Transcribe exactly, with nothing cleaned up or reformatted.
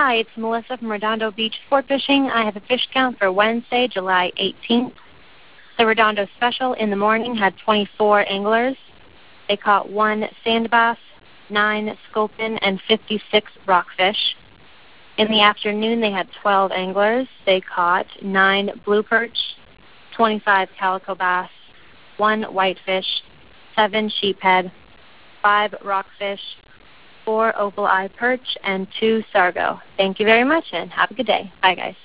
Hi, it's Melissa from Redondo Beach Sport Fishing. I have a fish count for Wednesday, July eighteenth. The Redondo Special in the morning had twenty-four anglers. They caught one sand bass, nine sculpin, and fifty-six rockfish. In the afternoon, they had twelve anglers. They caught nine blue perch, twenty-five calico bass, one whitefish, seven sheephead, five rockfish, four opal eye perch, and two sargo. Thank you very much, and have a good day. Bye, guys.